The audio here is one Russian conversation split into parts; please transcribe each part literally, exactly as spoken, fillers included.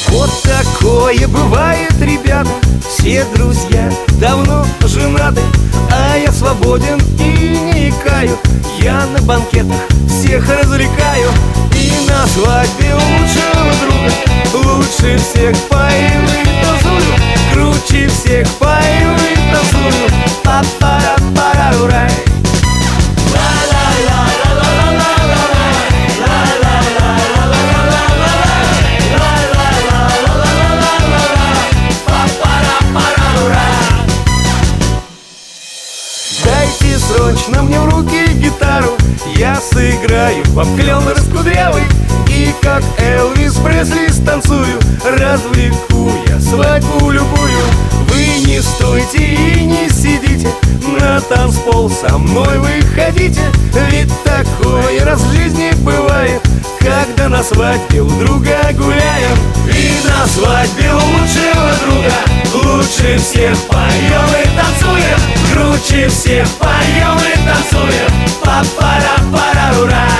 Вот такое бывает, ребята. Все друзья давно женаты, а я свободен и не икаю. Я на банкетах всех развлекаю, и на свадьбе лучшего друга лучше всех пою и танцую, круче всех пою и танцую. Па-пара-пара-урай. Дайте срочно мне в руки гитару, я сыграю вам клен раскудрявый, и как Элвис Пресли станцую, развлеку я свадьбу любую. Вы не стойте и не сидите, на танцпол со мной выходите, ведь такое раз в жизни бывает, когда на свадьбе у друга гуляем. И на свадьбе у лучшего друга лучше всех поем и танцуем, круче всех поем и танцуем. Па-пара-пара-урай.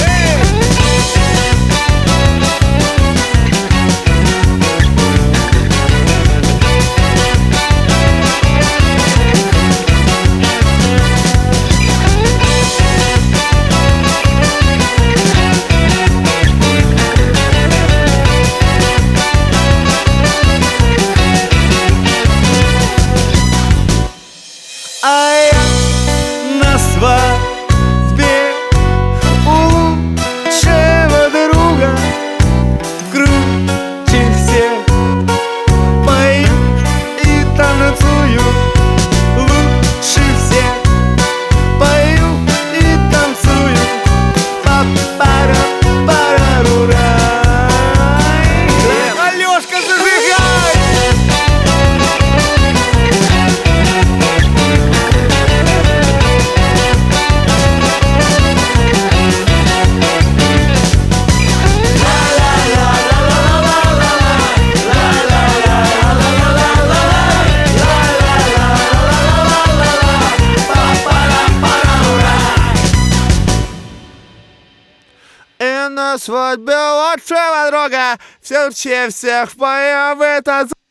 А я на свадьбе у лучшего друга круче всех пою и танцую, лучше всех пою и танцую. Па-пара-пара-рурай. Алёшка, зажигай! И на свадьбе лучшего друга все всех поем и танцуем.